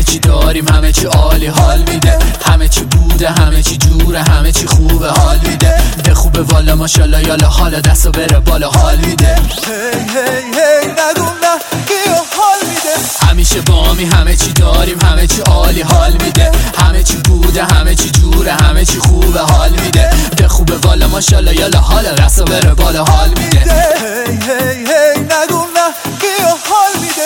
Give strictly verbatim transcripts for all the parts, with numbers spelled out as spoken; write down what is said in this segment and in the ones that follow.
همه چی داریم، همه چی عالی حال میده، همه چی بوده، همه چی جوره، همه چی خوبه حال میده، ده خوبه والا ماشالله یالا حالا دستو بره بالا حال میده. هی هی هی نگو نه گیو حال میده، همیشه بامی همه چی داریم، همه چی عالی حال میده، همه چی بوده، همه چی جوره، همه چی خوبه حال میده، ده خوبه والا ماشالله یالا حالا دستو بره بالا حال میده. هی هی هی نگو نه گیو حال میده.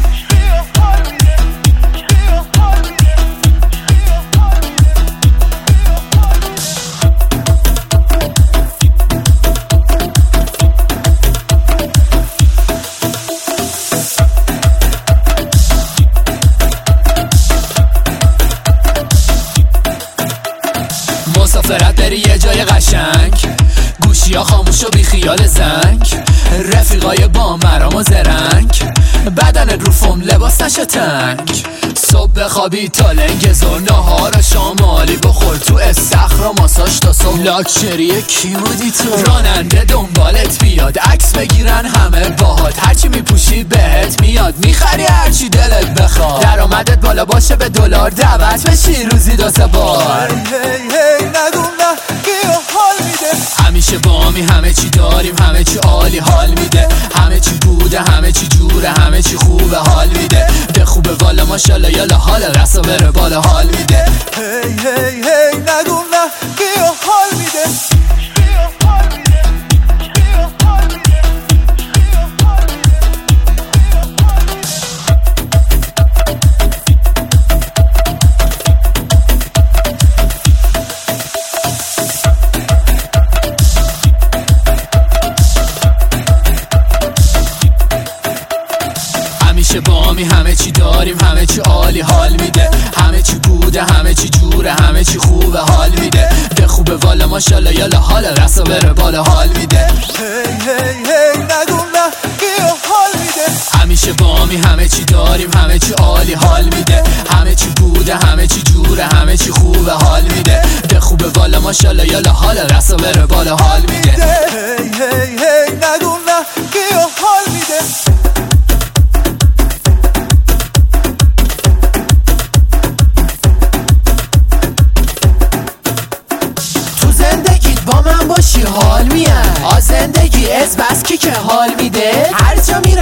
مسافرت بری یه جای قشنگ، گوشی ها خاموش و بی خیال زنگ، رفیقای با مرام و زرنگ، بدن رو فوم لباس نشه تنگ، صبح بخوابی تا لنگ زور، نهار شامالی بخور تو استخر و ماساژ تا صبح. لاکچری کی بودی تو؟ راننده دنبالت بیاد، عکس بگیرن همه باهات، هرچی میپوشی بهت میاد، میخری هرچی دلت بخواد، درآمدت بالا باشه به دلار دعوت بشی روزی دو سه بار. هی هی نگو نه گیو حال میده، همیشه بامی همه چی داریم، همه چی عالی حال میده، همه چی بوده، همه چی جوره، همه چی خوبه حال میده، ده خوبه والا ماشالله یالا حالا دستو بره بالا حال میده. هی هی هی نگو نه گیو حال میده. همیشه بامی همه چی داریم، همه چی عالی حال میده، همه چی بوده، همه چی جوره، همه چی خوبه حال میده، ده خوبه والا ماشالله یالا حالا دستو بره بالا حال میده. هی هی هی نگو نه گیو حال میده، همیشه بامی همه چی داریم، همه چی عالی حال میده، همه چی بوده، همه چی جوره، همه چی خوبه حال میده، ده خوبه والا ماشالله یالا حالا دستو بره بالا حال میده. هی هی هی نگو نه گیو حال میده. با من باشی حال میاد، آ زندگی از بس که که حال میده، هر جا می